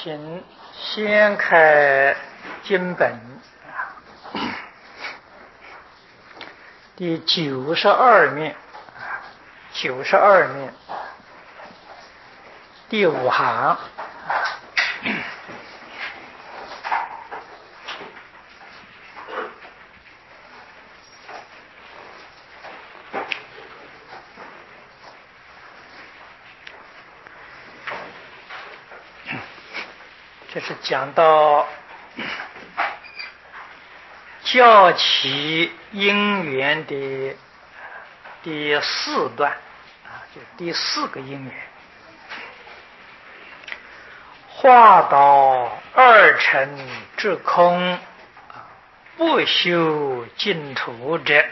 请先开经本第92面，92面第5行。这是讲到教起因缘的第4段就第4个因缘，化导二乘至空，不修净土者，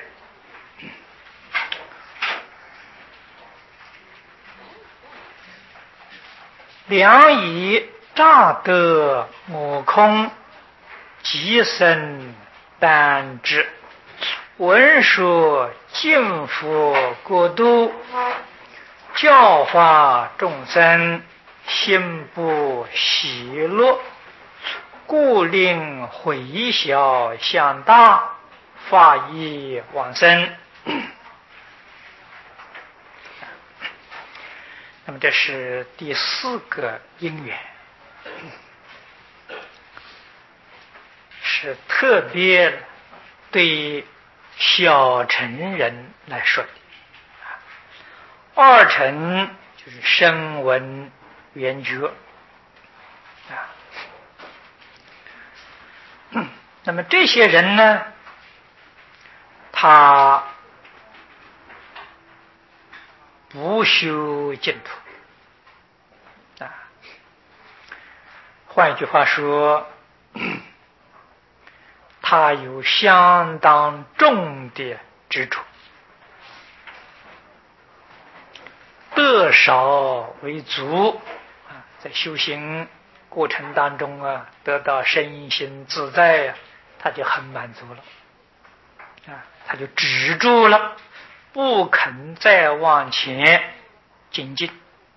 良以乍得我空，即生般之。闻说净佛国度，教化众生，心不喜乐，故令回小向大，法益往生。那么这是第4个因缘，是特别对小乘人来说的。二乘就是声闻缘觉那么这些人呢，他不修净土换一句话说，他有相当重的执着，得少为足在修行过程当中得到身心自在他就很满足了他就止住了，不肯再往前精进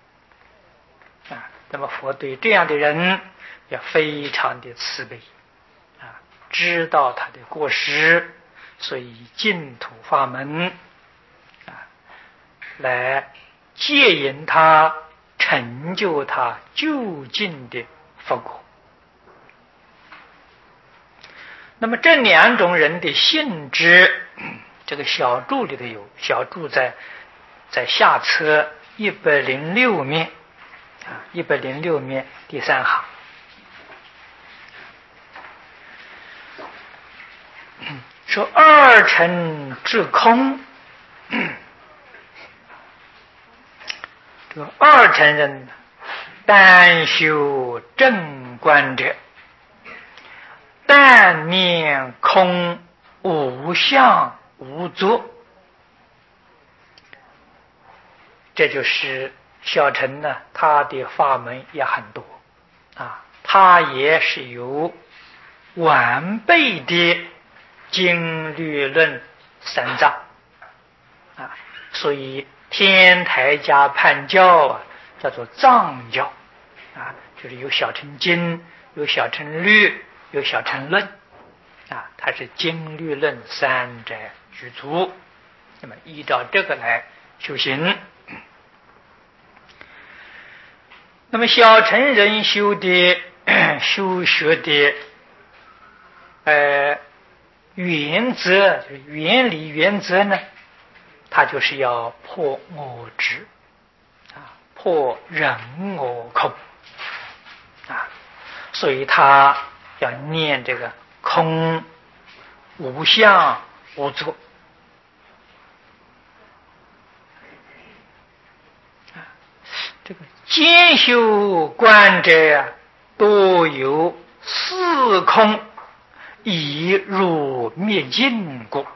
那么佛对这样的人要非常的慈悲知道他的过失，所以净土法门来接引他，成就他究竟的佛果。那么这2种人的性质，这个小注里头有，小注在下册106面106面第3行。说二乘至空，这个二乘人但修正观者，但念空无相无作，这就是小乘呢，他的法门也很多他也是有完备的经律论三藏所以天台家判教叫做藏教就是有小乘经，有小乘律，有小乘论它是经律论3者具足，那么依照这个来修行。那么小乘人修学的原则，就是原理原则呢，它就是要破我执破人我空所以他要念这个空无相无作这个兼修观者多有四空已入灭尽故。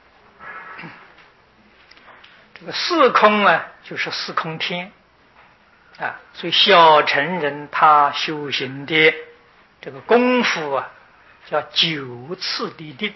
这个四空就是四空天所以小乘人他修行的这个功夫叫9次地定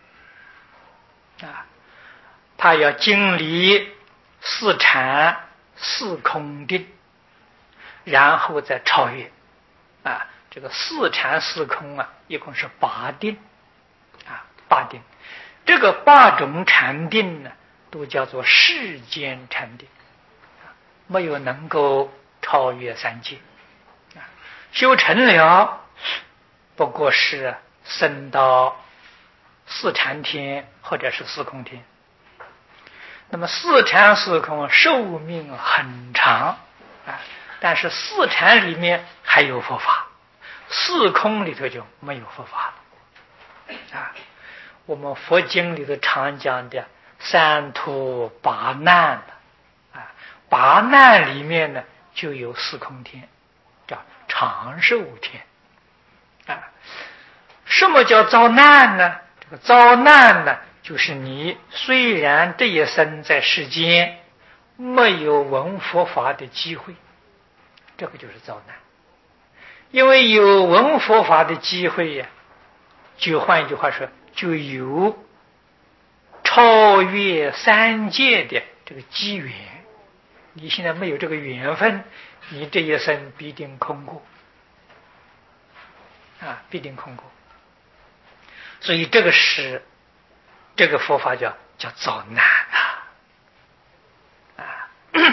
他要经历4禅4空定，然后再超越这个四禅四空啊，一共是八定啊，八定。这个八种禅定呢，都叫做世间禅定，没有能够超越三界。修成了，不过是升到四禅天或者是四空天。那么四禅四空寿命很长啊，但是四禅里面还有佛法，四空里头就没有佛法了啊。我们佛经里头常讲的三途八难的啊，八难里面呢就有四空天，叫长寿天啊。什么叫遭难呢？这个遭难呢，就是你虽然这一生在世间没有闻佛法的机会，这个就是遭难。因为有闻佛法的机会呀，就换一句话说，就有超越三界的这个机缘。你现在没有这个缘分，你这一生必定空过啊，必定空过。所以这个是这个佛法叫遭难啊。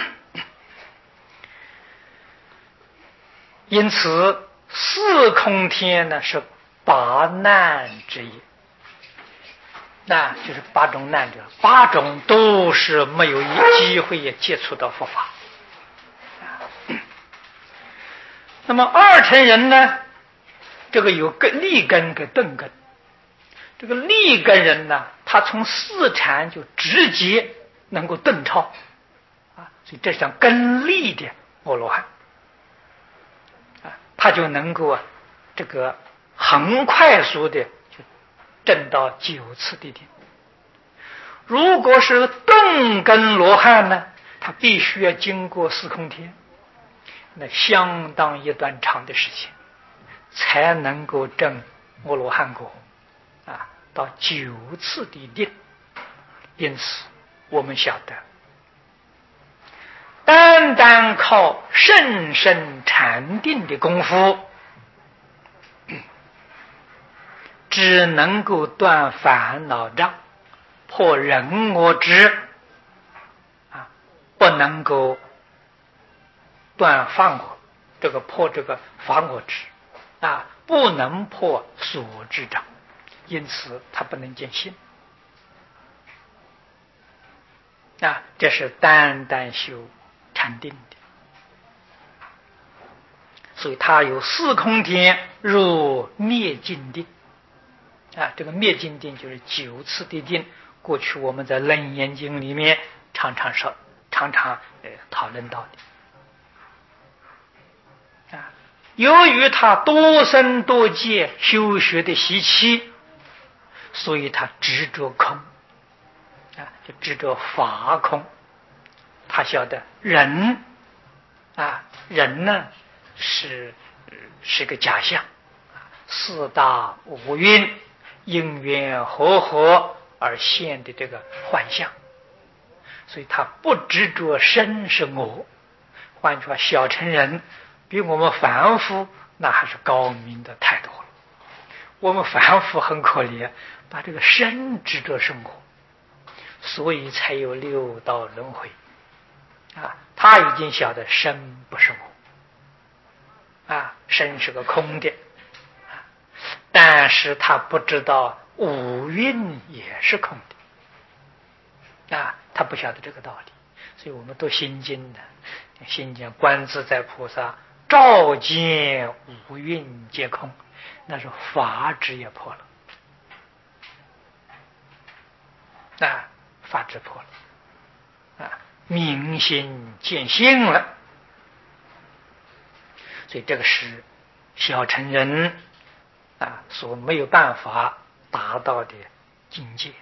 因此四空天呢是八难之一，那就是八种难者，八种都是没有机会也接触到佛法。那么二乘人呢，这个有立根跟顿根。这个立根人呢，他从四禅就直接能够顿超啊，所以这是讲根立的阿罗汉啊，他就能够这个很快速的就证到九次地定。如果是顿根罗汉呢，他必须要经过四空天，那相当一段长的时间才能够证阿罗汉果啊，到九次地定。因此我们晓得，单单靠甚深禅定的功夫，只能够断烦恼障，破人我执啊，不能够断法我，这个破这个法我执啊，不能破所知障，因此他不能见性啊，这是单单修禅定的。所以他有四空天入灭尽定啊，这个灭尽定就是九次地定。过去我们在楞严经里面常常讨论到的啊。由于他多生多劫修学的习气，所以他执着空啊，就执着法空。他晓得人啊，人呢是个假象，四大五蕴因缘和合而现的这个幻象，所以他不执着身是我。换句话，小乘人比我们凡夫那还是高明的太多了。我们凡夫很可怜，把这个身执着是我，所以才有六道轮回啊。他已经晓得身不是我啊，身是个空的，但是他不知道五蕴也是空的啊，他不晓得这个道理。所以我们读心经的，心经观自在菩萨照见五蕴皆空，那是法执也破了啊，法执破了啊，明心见性了。所以这个是小乘人啊所没有办法达到的境界。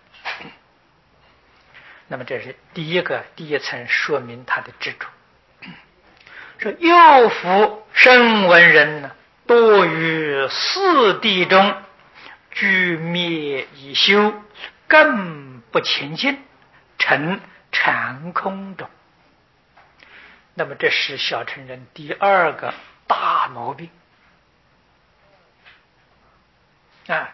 那么这是第一层说明他的执着。说幼福声闻人呢，多于四谛中居灭以修，更不前进，成禅空中。那么这是小乘人第二个大毛病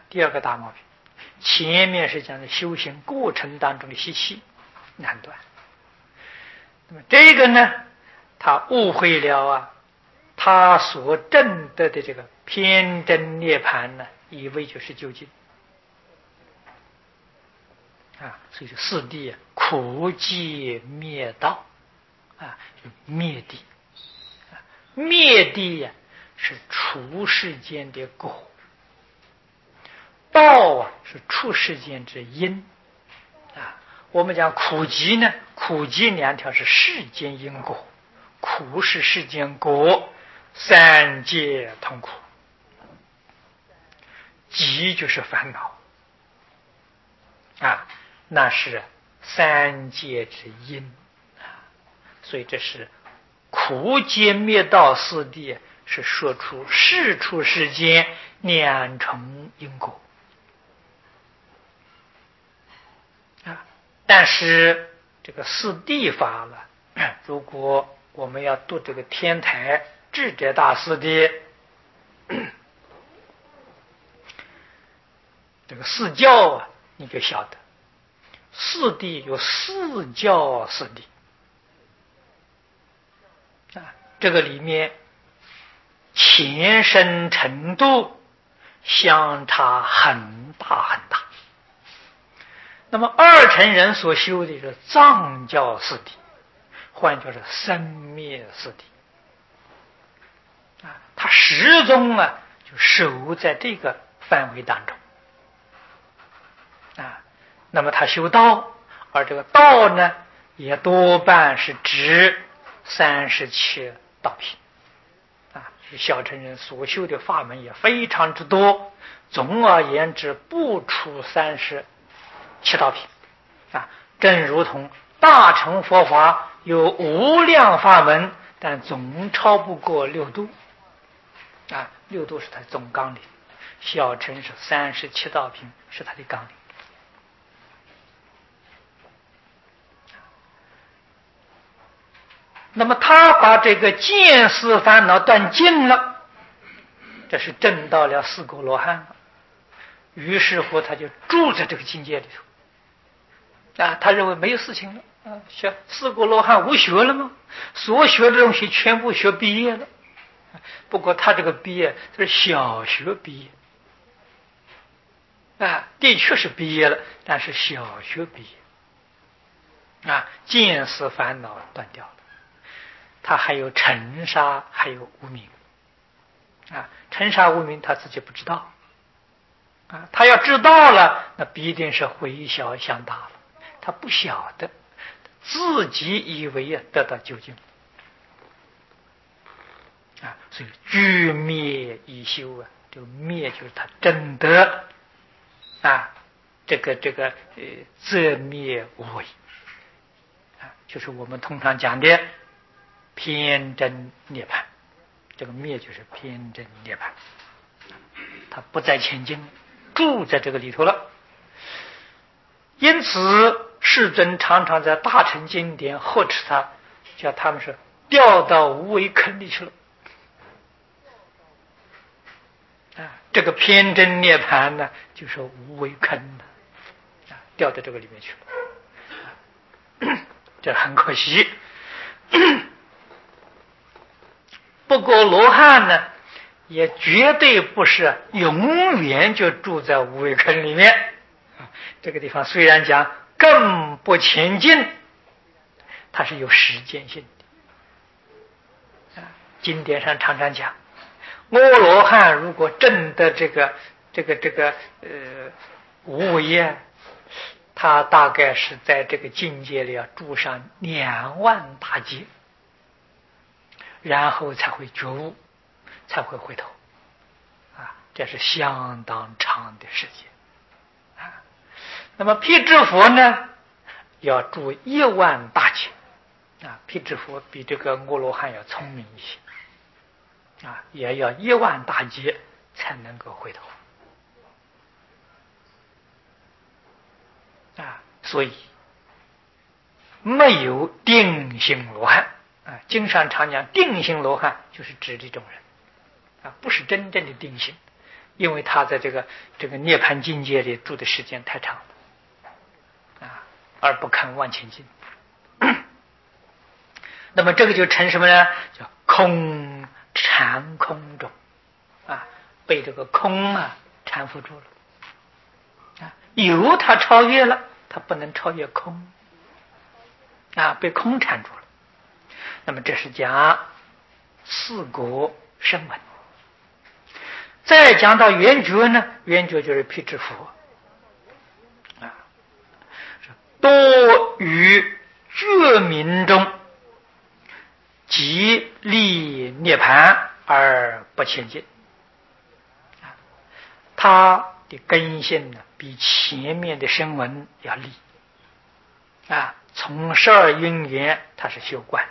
第二个大毛病。前面是讲的修行过程当中的习气难断，那么这个呢，他误会了他所证得的这个偏真涅槃呢，以为就是究竟所以四谛苦集灭道灭谛灭谛是出世间的果，道是出世间之因我们讲苦集呢，苦集两条是世间因果，苦是世间果，三界痛苦，集就是烦恼那是三界之因所以这是苦集灭道四谛，是说出世出世间两重因果但是这个四谛法了，如果我们要读这个天台智者大师的这个四教你就晓得四谛有四教四谛这个里面前深程度相差很大很大。那么二乘人所修的是藏教四谛，换句话说生灭四谛他始终就守在这个范围当中那么他修道，而这个道呢也多半是指37道品小乘人所修的法门也非常之多，总而言之不出37道品正如同大乘佛法有无量法门，但总超不过六度六度是他的总纲领，小乘是37道品是他的纲领那么他把这个见思烦恼断尽了，这是证到了四果罗汉于是乎他就住在这个境界里头他认为没有事情了学四果罗汉无学了吗？所学的东西全部学毕业了，不过他这个毕业是小学毕业的确是毕业了，但是小学毕业见思烦恼断掉了，他还有尘沙，还有无明尘沙无明他自己不知道他要知道了，那必定是回小向大了，他不晓得，自己以为得到究竟所以具灭一修这个灭就是他真得这个则灭无为就是我们通常讲的偏真涅槃，这个灭就是偏真涅槃，他不再前进，住在这个里头了。因此世尊常常在大乘经典呵斥他，叫他们是掉到无为坑里去了这个偏真涅槃呢，就是无为坑掉到这个里面去了这很可惜不过罗汉呢也绝对不是永远就住在无为坑里面这个地方虽然讲更不前进，它是有时间性的经典上常常讲阿罗汉如果证得这个无为他大概是在这个境界里住上2万大劫，然后才会觉悟，才会回头这是相当长的时间那么辟支佛呢要住1万大劫辟支佛比这个阿罗汉要聪明一些也要1万大劫才能够回头所以没有定性罗汉经上常讲定性罗汉就是指这种人不是真正的定性， 因为他在这个涅槃境界里住的时间太长了啊，而不肯往前进。那么这个就成什么呢？叫空缠空中啊，被这个空啊缠缚住了啊。有他超越了，他不能超越空啊，被空缠住了。那么这是讲四果声闻。再讲到圆觉呢，圆觉就是辟支佛啊，多于觉明中即立涅槃而不前进。他的根性呢，比前面的声闻要利啊。从12因缘，他是修观。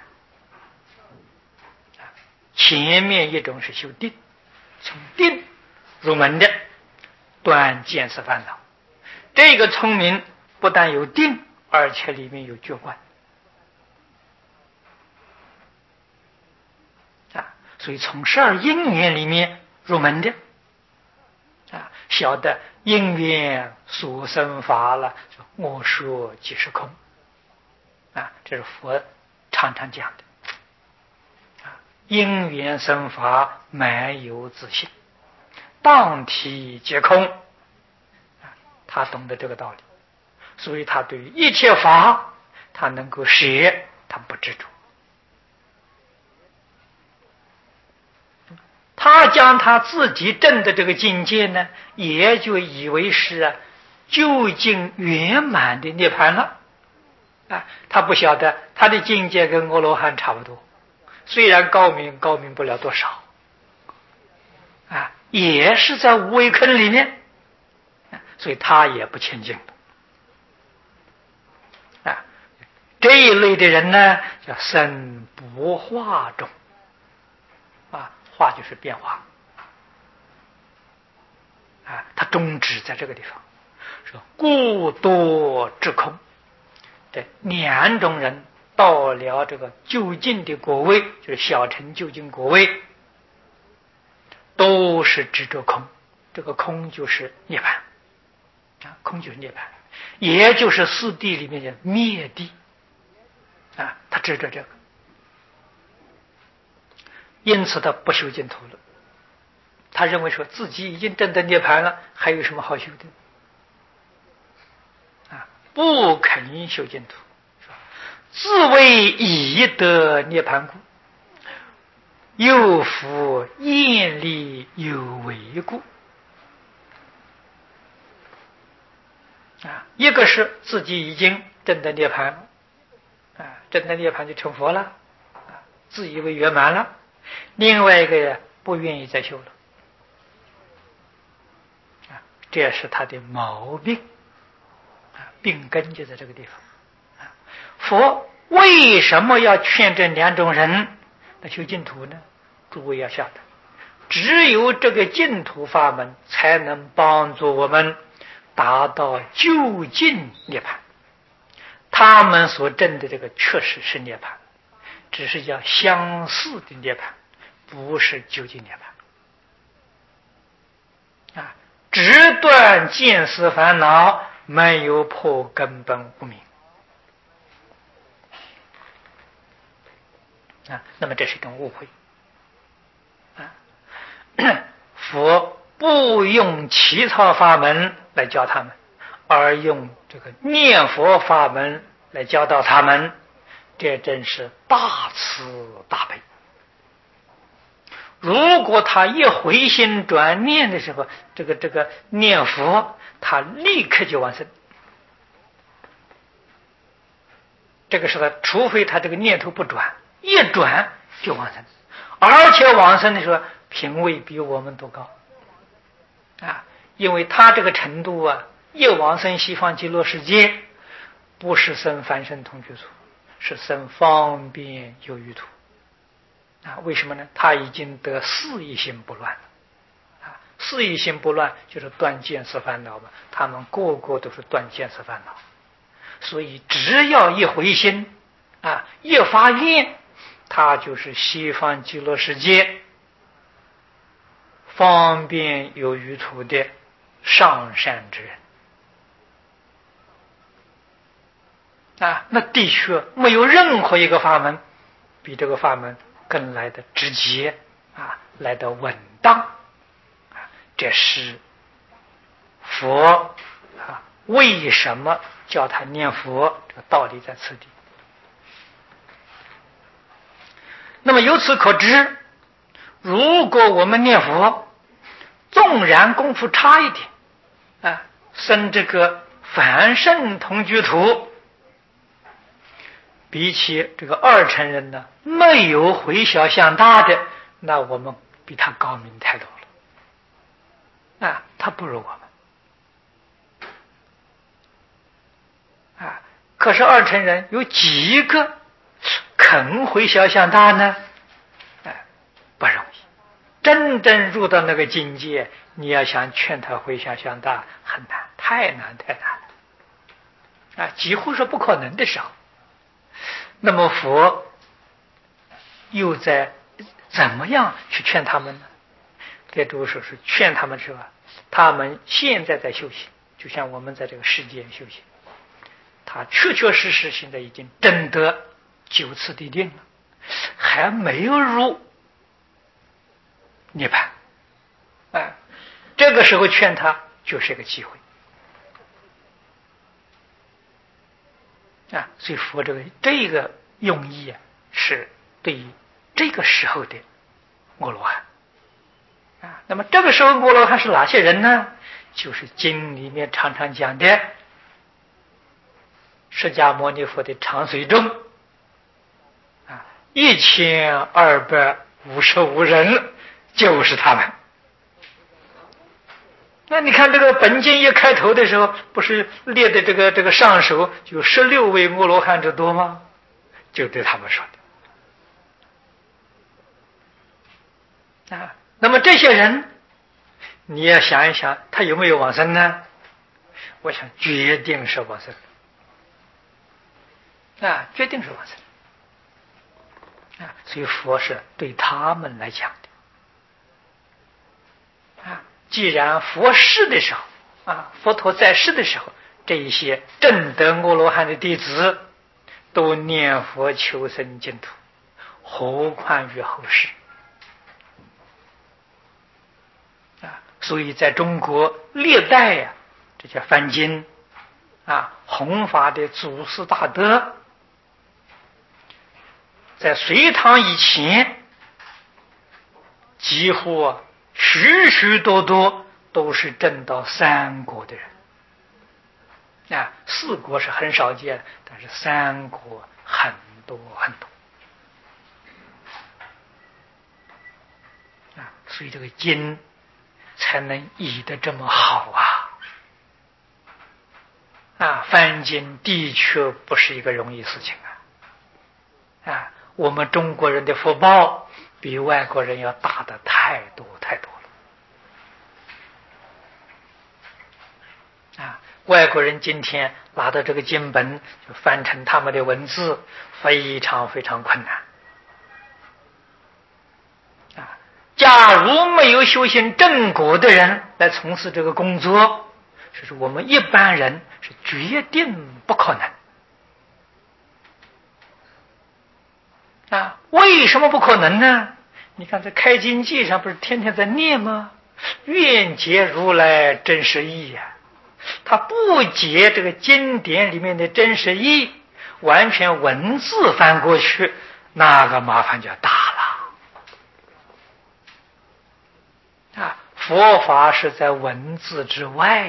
前面一种是修定，从定入门的，断见思烦恼。这个聪明不但有定，而且里面有觉观啊。所以从12因缘里面入门的啊，晓得因缘所生法了，我说即是空啊，这是佛常常讲的。因缘生法，没有自性，当体皆空。他懂得这个道理，所以他对于一切法，他能够舍，他不执着。他将他自己证的这个境界呢，也就以为是究竟圆满的涅槃了啊。他不晓得他的境界跟阿罗汉差不多。虽然高明不了多少啊，也是在无为坑里面，所以他也不前进啊。这一类的人呢，叫生不化中啊，化就是变化啊，他终止在这个地方，说故多至空。这两种人到了这个究竟的果位，就是小乘究竟果位，都是执着空。这个空就是涅槃啊，空就是涅槃，也就是四谛里面的灭谛啊，他执着这个，因此他不修净土了。他认为说自己已经证得涅槃了，还有什么好修的啊？不肯修净土。自谓已得涅槃故，又复厌力有为故啊。一个是自己已经证得涅槃啊，证得涅槃就成佛了啊，自以为圆满了。另外一个不愿意再修了啊，这也是他的毛病啊，病根就在这个地方。佛为什么要劝这两种人来修净土呢？诸位要晓得，只有这个净土法门才能帮助我们达到究竟涅槃。他们所证的这个确实是涅槃，只是叫相似的涅槃，不是究竟涅槃啊。只断见思烦恼，没有破根本无明啊，那么这是一种误会啊。佛不用起草法门来教他们，而用这个念佛法门来教导他们，这真是大慈大悲。如果他一回心转念的时候，这个念佛，他立刻就往生。这个时候，除非他这个念头不转，一转就往生，而且往生的时候品位比我们都高啊！因为他这个程度啊，一往生西方极乐世界，不是生凡圣同居土，是生方便有余土啊！为什么呢？他已经得四意心不乱了啊！四意心不乱就是断见思烦恼嘛，他们个个都是断见思烦恼。所以只要一回心啊，一发愿，他就是西方极乐世界方便有余途的上善之人那的确没有任何一个法门比这个法门更来的直接来的稳当这是佛为什么叫他念佛，这个道理在此地。那么由此可知，如果我们念佛，纵然功夫差一点生这个凡圣同居土，比起这个二乘人呢，没有回小向大的，那我们比他高明太多了他不如我们可是二乘人有几个肯回小向大呢？不容易。真正入到那个境界，你要想劝他回小向大很难，太难了几乎是不可能的时候。那么佛又在怎么样去劝他们呢？这都是劝他们是吧？他们现在在修行，就像我们在这个世间修行，他确确实实现在已经证得九次地定了，还没有入涅槃这个时候劝他就是一个机会所以佛这个用意是对于这个时候的阿罗汉那么这个时候阿罗汉是哪些人呢？就是经里面常常讲的释迦牟尼佛的长随众1255人就是他们。那你看这个本经一开头的时候，不是列的这个上首有16位阿罗汉之多吗？就对他们说的那么这些人你要想一想，他有没有往生呢？我想决定是往生决定是往生所以佛是对他们来讲的既然佛世的时候佛陀在世的时候，这一些证得阿罗汉的弟子都念佛求生净土，何况于后世所以在中国历代这些梵经弘法的祖师大德，在隋唐以前几乎许许多多都是证到三国的人四国是很少见，但是三国很多很多所以这个经才能译得这么好翻经的确不是一个容易事情我们中国人的福报比外国人要大的太多太多了外国人今天拿到这个经本就翻成他们的文字，非常非常困难假如没有修行正果的人来从事这个工作，就是我们一般人是决定不可能为什么不可能呢？你看在开经记上不是天天在念吗？愿解如来真实义他不解这个经典里面的真实义，完全文字翻过去，那个麻烦就大了佛法是在文字之外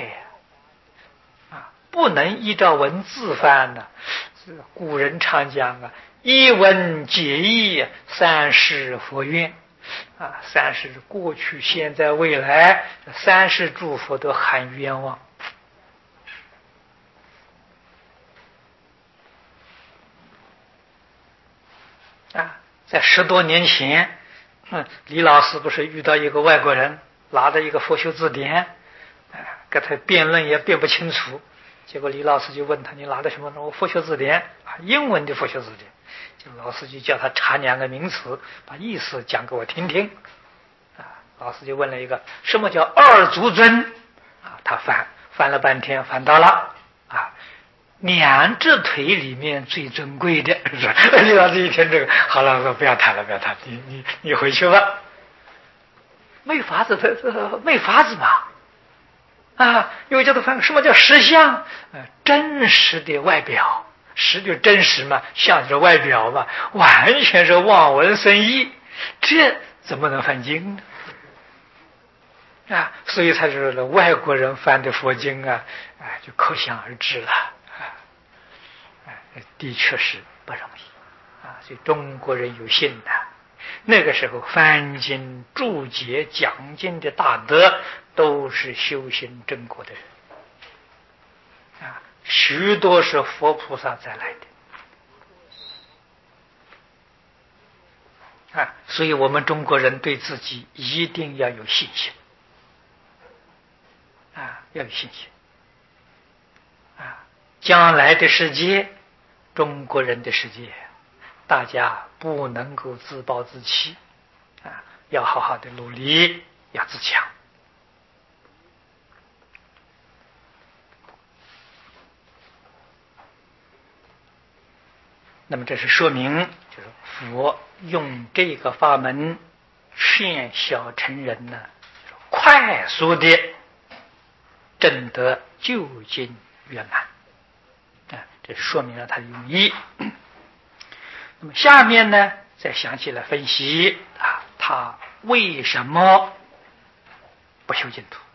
不能依照文字翻的。古人常讲一文解义，三世佛愿三世过去现在未来，三世诸佛都含冤枉在10多年前李老师不是遇到一个外国人拿着一个佛学字典跟他辩论也辩不清楚，结果李老师就问他，你拿的什么？我佛学字典英文的佛学字典。就老师就叫他查2个名词，把意思讲给我听听老师就问了一个什么叫二足尊啊？他翻了半天，翻到了啊，两只腿里面最尊贵的。李老师一听这个，好了，说不要谈了，不要谈，你回去吧。没法子，没法子嘛。啊，又叫他翻什么叫实相？真实的外表，实就真实嘛，相就是外表嘛，完全是望文生义，这怎么能翻经呢？啊，所以才是外国人翻的佛经啊，就可想而知了。的确是不容易啊，所以中国人有信的。那个时候翻经、注解、讲经的大德，都是修行正果的人啊，许多是佛菩萨再来的啊，所以我们中国人对自己一定要有信心啊，要有信心啊，将来的世界，中国人的世界，大家不能够自暴自弃啊，要好好的努力，要自强。那么这是说明，就是佛用这个法门劝小乘人呢，快速的证得究竟圆满啊，这说明了他的用意。那么下面呢，再详细来分析啊，他为什么不修净土？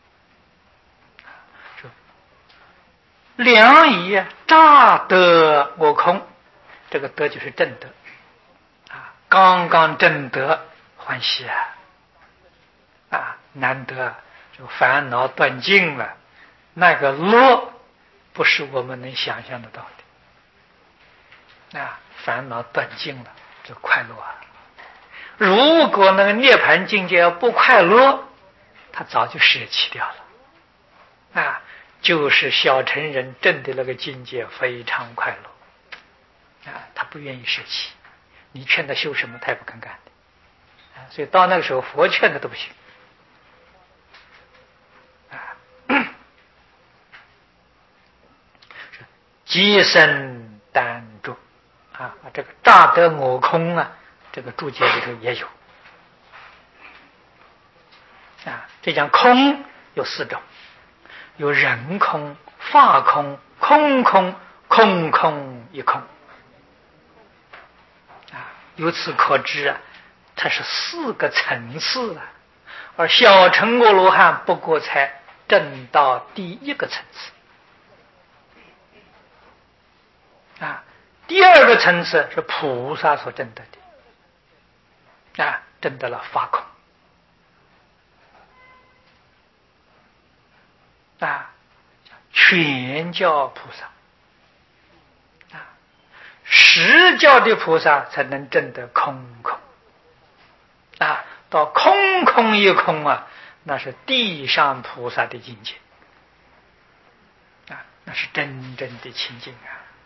说良以乍得我空。这个得就是正德啊，刚刚正德欢喜啊，难得就烦恼断尽了，那个乐不是我们能想象得到的啊，烦恼断尽了，这快乐啊！如果那个涅槃境界不快乐，他早就舍弃掉了啊，就是小乘人证的那个境界非常快乐。他不愿意舍弃，你劝他修什么，他也不肯干的所以到那个时候，佛劝他都不行即身单注啊，这个乍得我空啊，这个注解里头也有这讲空有4种，有人空、法空、空空、空空一空由此可知它是4个层次而小乘阿罗汉不过才证到第1个层次第2个层次是菩萨所证得的证得了法空全教菩萨实教的菩萨才能证得空空到空空一空那是地上菩萨的境界那是真正的清净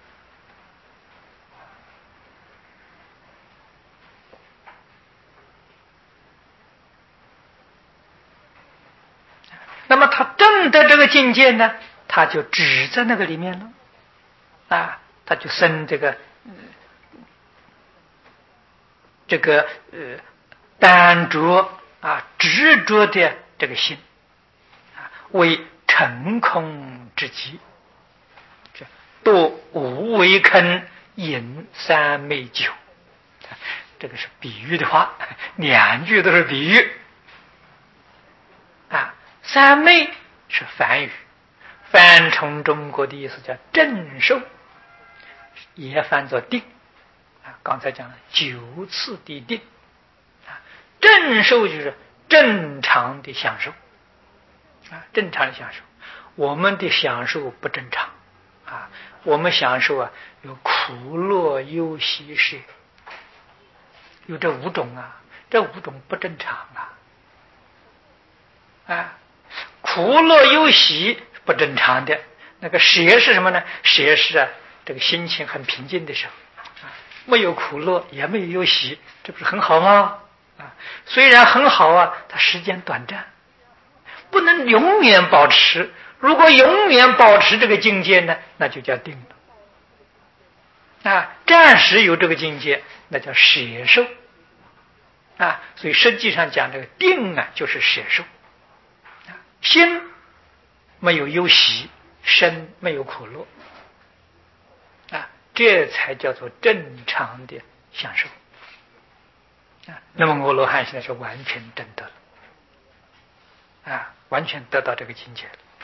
那么他证得这个境界呢，他就只在那个里面了他就生这个单着执着的这个心为成空之极，堕无为坑，饮三昧酒。这个是比喻的话，2句都是比喻三昧是梵语，翻成中国的意思叫正受，也翻作定刚才讲了9次的定正受就是正常的享受正常的享受。我们的享受不正常我们享受有苦乐忧喜舍，有这5种这5种不正常苦乐忧喜不正常的，那个舍是什么呢？舍是这个心情很平静的时候没有苦乐也没有忧喜，这不是很好吗？ 虽然很好啊，它时间短暂，不能永远保持。如果永远保持这个境界呢，那就叫定了。暂时有这个境界，那叫摄受。所以实际上讲这个定啊，就是摄受。心没有忧喜，身没有苦乐，这才叫做正常的享受。那么阿罗汉现在是完全证得了，完全得到这个境界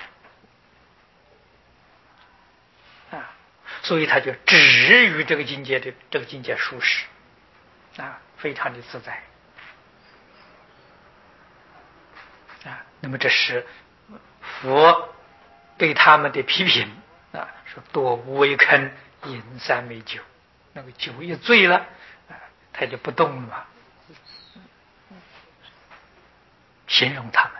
了，所以他就止于这个境界的这个境界舒适，非常的自在。那么这是佛对他们的批评，说多无为坑，饮三昧酒，那个酒一醉了，他就不动了嘛，形容他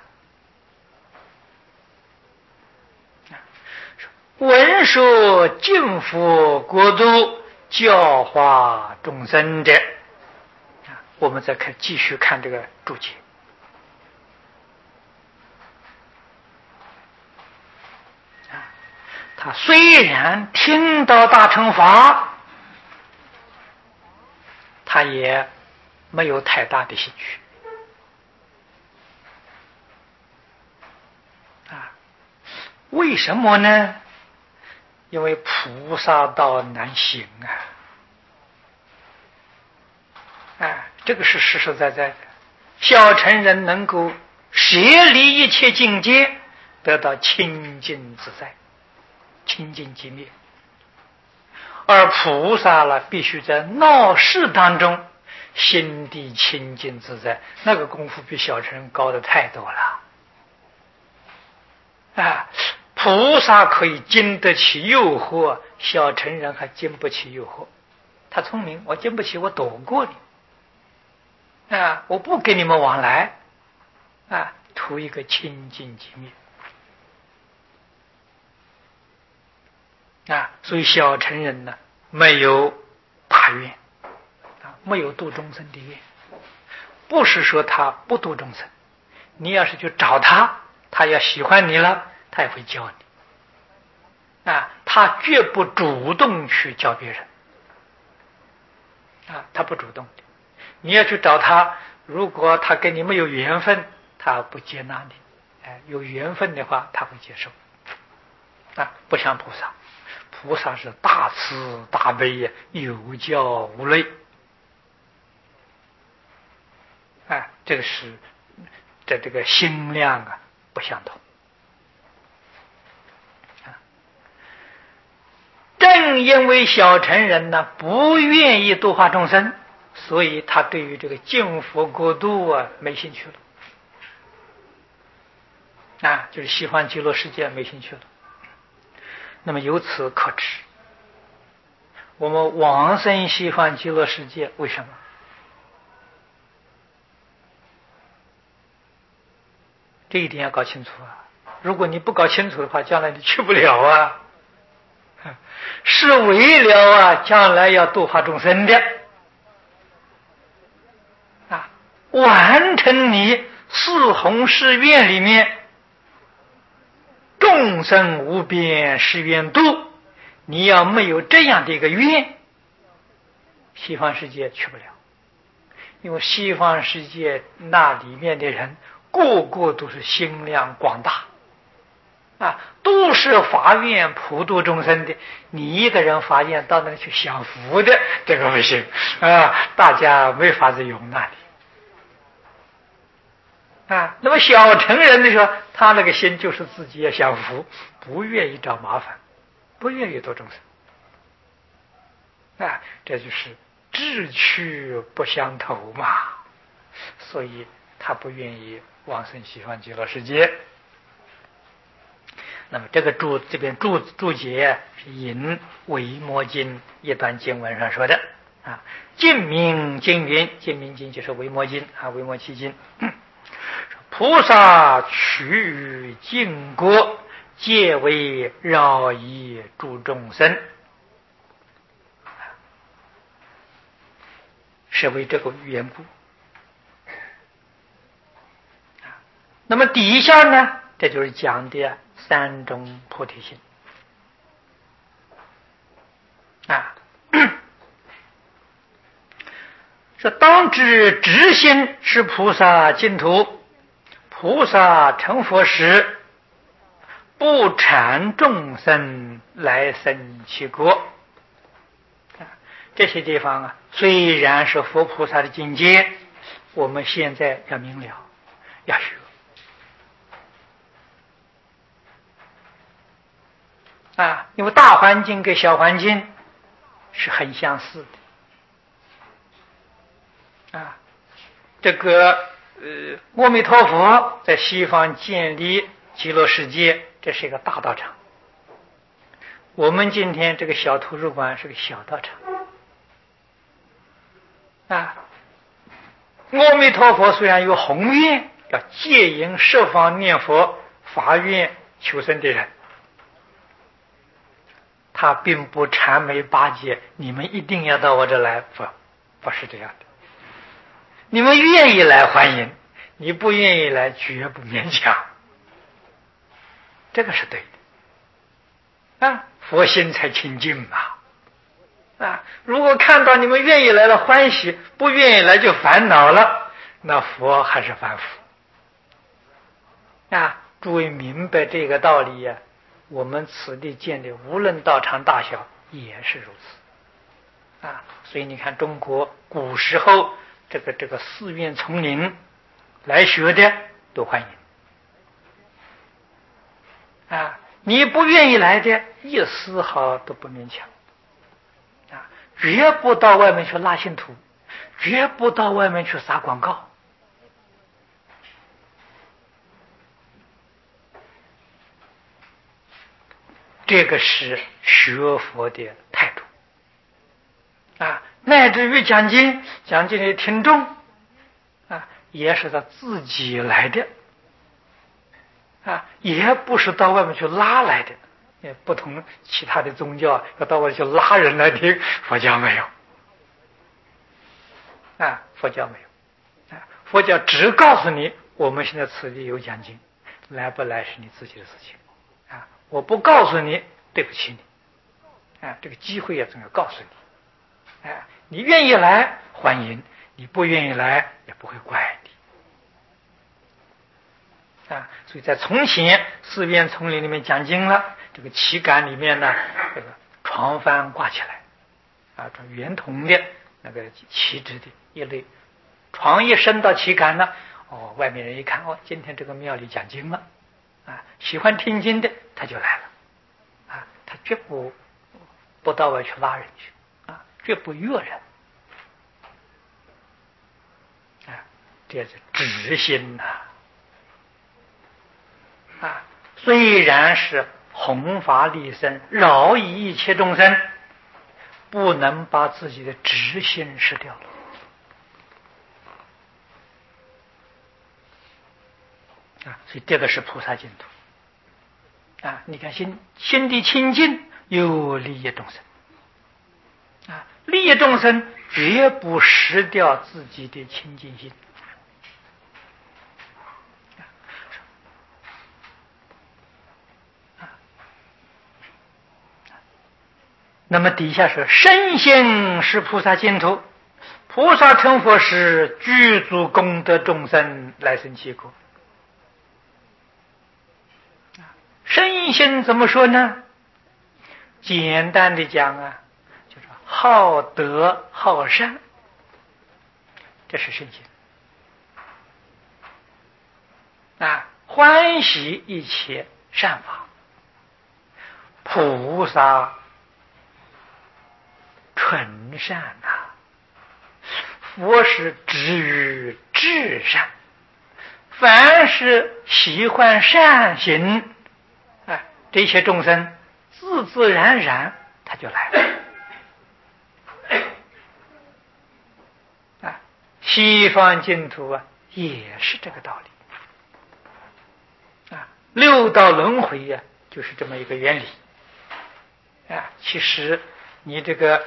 们。闻说净佛国度教化众生者，我们再继续看这个注解。他虽然听到大乘法，他也没有太大的兴趣。为什么呢？因为菩萨道难行这个是实实在在的。小乘人能够舍离一切境界，得到清净自在，清净寂灭。而菩萨了，必须在闹市当中心地清净自在，那个功夫比小乘人高的太多了。菩萨可以经得起诱惑，小乘人还经不起诱惑。他聪明，我经不起，我躲过你，我不跟你们往来，图一个清净寂灭。所以小乘人呢，没有大愿，没有度众生的愿。不是说他不度众生，你要是去找他，他要喜欢你了，他也会教你。他绝不主动去教别人，他不主动的。你要去找他，如果他跟你没有缘分，他不接纳你；有缘分的话，他会接受。不像菩萨，菩萨是大慈大悲，有教无类。这个是这个心量不相同。正因为小乘人呢不愿意度化众生，所以他对于这个净佛国度没兴趣了，就是西方极乐世界没兴趣了。那么由此可知，我们往生西方极乐世界为什么？这一点要搞清楚如果你不搞清楚的话，将来你去不了是为了将来要度化众生的完成你四弘誓愿里面众生无边誓愿度，你要没有这样的一个愿，西方世界去不了。因为西方世界那里面的人个个都是心量广大都是发愿普度众生的。你一个人发愿到那里去享福的，这个不行大家没法子用那里那么小乘人的时候，他那个心就是自己要享福，不愿意找麻烦，不愿意度众生这就是志趣不相投嘛，所以他不愿意往生西方极乐世界。那么这个这边注解是引《维摩经》一段经文上说的净明经云，净明经就是维摩经维摩诘经，菩萨取于净国，皆为饶益诸众生，是为这个缘故那么底下呢，这就是讲的三种菩提心啊。说当知直心是菩萨净土，菩萨成佛时，不缠众生来生其国。这些地方啊，虽然是佛菩萨的境界，我们现在要明了，要学啊，因为大环境跟小环境是很相似的。啊，这个阿弥陀佛在西方建立极乐世界，这是一个大道场。我们今天这个小图书馆是个小道场。啊，阿弥陀佛虽然有宏愿，要戒淫设方念佛发愿求生的人，他并不缠眉巴结，你们一定要到我这来，不是这样的。你们愿意来欢迎，你不愿意来绝不勉强，这个是对的啊，佛心才清净嘛啊！如果看到你们愿意来了欢喜，不愿意来就烦恼了，那佛还是凡夫啊！诸位明白这个道理呀，我们此地建的无论道场大小也是如此啊！所以你看中国古时候这个寺院丛林来学的都欢迎啊，你不愿意来的一丝毫都不勉强啊，绝不到外面去拉信徒，绝不到外面去撒广告。这个是学佛的态度啊，乃至于讲经的听众啊，也是他自己来的啊，也不是到外面去拉来的。不同其他的宗教要到外面去拉人来听，佛教没有啊，佛教没有啊，佛教只告诉你，我们现在此地有讲经，来不来是你自己的事情啊，我不告诉你，对不起你啊，这个机会也总要告诉你啊，你愿意来欢迎，你不愿意来也不会怪你啊。所以在从前寺院丛林里面讲经了，这个旗杆里面呢，这个床幡挂起来啊，这圆筒的那个旗帜的一类，床一伸到旗杆呢，哦，外面人一看，哦，今天这个庙里讲经了啊，喜欢听经的他就来了啊，他绝不到外去拉人去啊，绝不约人啊，这是直心呐啊，虽然是弘法利生，饶益一切众生，不能把自己的直心失掉了啊！所以这个是菩萨净土啊！你看心地清净，又利益众生啊！利益众生，绝不失掉自己的清净心。那么底下是身心是菩萨净土，菩萨成佛时，具足功德众生来生其国。身心怎么说呢？简单的讲啊，就是好德好善，这是身心啊，欢喜一切善法。菩萨纯善啊，佛是止于至善，凡是喜欢善行这些众生自自然然他就来了啊！西方净土啊也是这个道理啊，六道轮回啊就是这么一个原理啊。其实你这个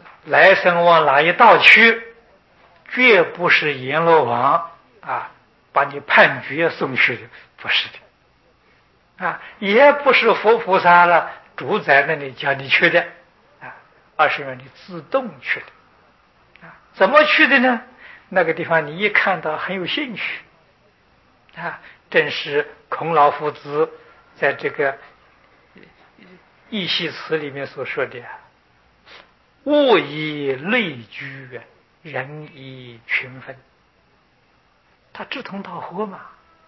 来生往哪一道去，绝不是阎罗王啊把你判决送去的，不是的，也不是佛菩萨了主宰那里叫你去的，而是让你自动去的，怎么去的呢？那个地方你一看到很有兴趣，正是孔老夫子在这个义系词里面所说的物以类聚，人以群分。他志同道合嘛，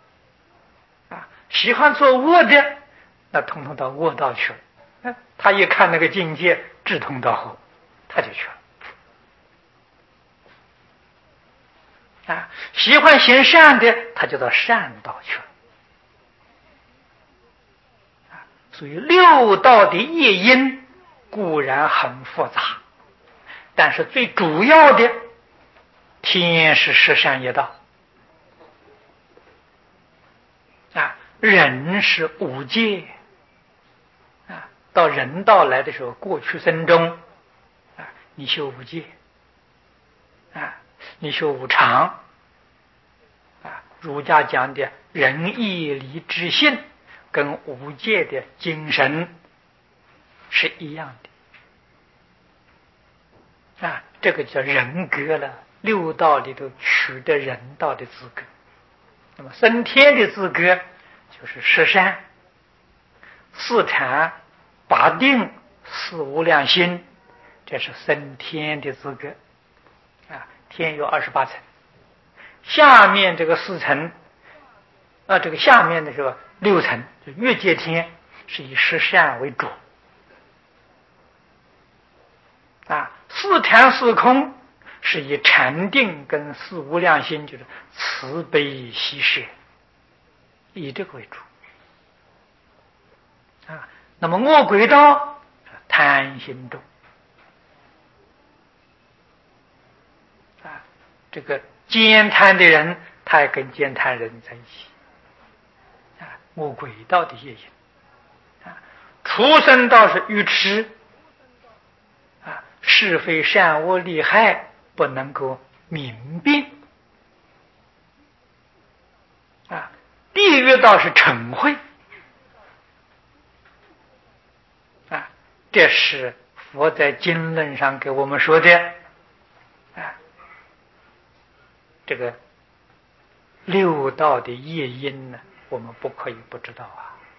喜欢做恶的，那统统到恶道去了。他一看那个境界志同道合，他就去了。喜欢行善的，他就到善道去了。所以六道的业因固然很复杂，但是最主要的，天是十善业道，人是五戒，到人道来的时候，过去生中，你修五戒，你修五常，儒家讲的仁义礼智信，跟五戒的精神是一样的，这个叫人格了。六道里头取得人道的资格，那么升天的资格就是十善、四禅、八定、四无量心，这是升天的资格。天有28层，下面这个四层，这个下面的这个6层，就越界天是以十善为主，四禅四空是以禅定跟四无量心，就是慈悲喜舍，以这个为主。那么恶鬼道贪心重，这个奸贪的人，他也跟奸贪人在一起，恶鬼道的业因。畜生道是愚痴，是非善恶利害不能够明辨，地狱道是嗔恚，这是佛在经论上给我们说的，这个六道的业因呢，我们不可以不知道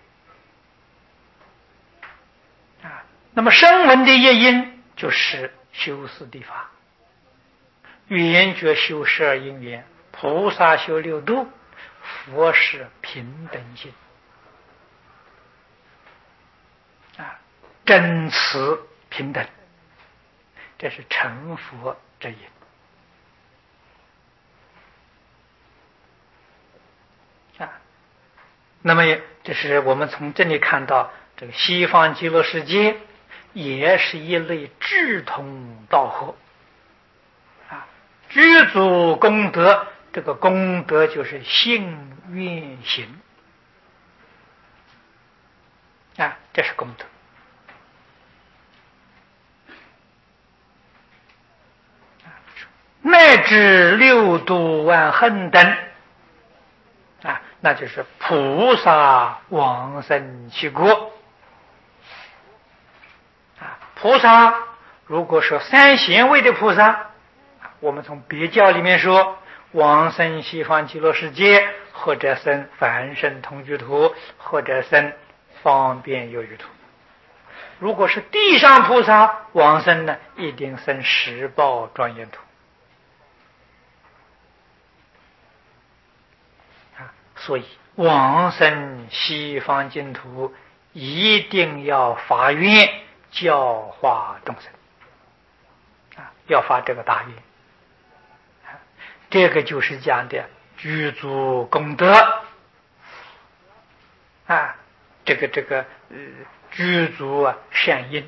那么声闻的业因就是修四谛法，圆觉修12因缘，菩萨修六度，佛是平等心，真慈平等，这是成佛之因。那么这是我们从这里看到，这个西方极乐世界也是一类志同道合，具足功德，这个功德就是信愿行，这是功德。乃至六度万恒等，那就是菩萨往生其国。菩萨如果说三贤位的菩萨，我们从别教里面说往生西方极乐世界，或者生凡圣同居土，或者生方便有余土。如果是地上菩萨往生呢，一定生十报庄严土。所以往生西方净土一定要发愿教化众生，要发这个大愿，这个就是讲的具足功德，这个具足善因，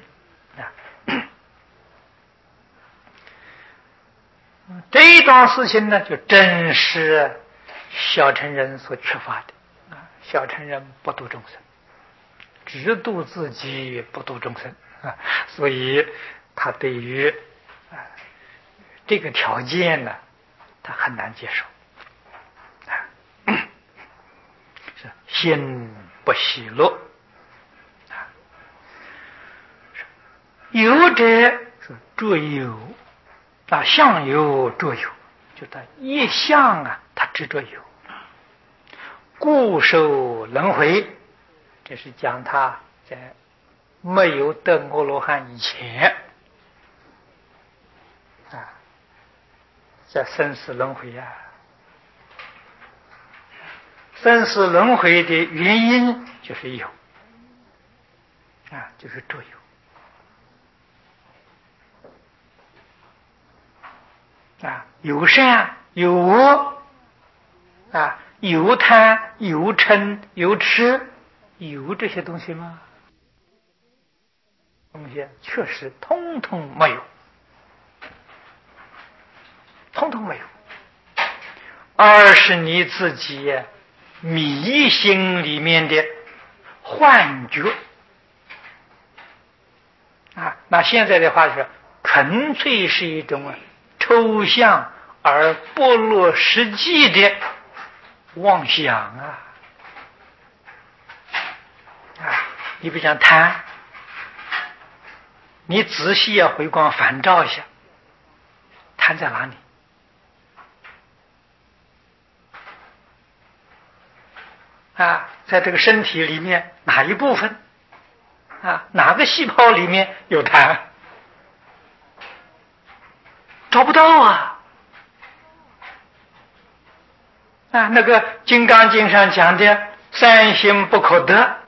这一桩事情呢，就正是小乘人所缺乏的。小乘人不度众生，只度自己，不度众生，所以他对于这个条件呢，他很难接受。 心不喜乐。有者是着有啊，相由着有，就他一相啊，他执着有，故受轮回。这是讲他在没有得阿罗汉以前啊，在生死轮回啊。生死轮回的原因就是有啊，就是着有啊，有善有恶啊，有贪有嗔有痴，有这些东西吗？东西确实通通没有，通通没有，而是你自己迷心里面的幻觉啊。那现在的话是纯粹是一种抽象而不落实际的妄想啊！你比如讲贪，你仔细要回光返照一下，贪在哪里？啊，在这个身体里面哪一部分？啊，哪个细胞里面有贪？找不到啊！啊，那个《金刚经》上讲的三心不可得，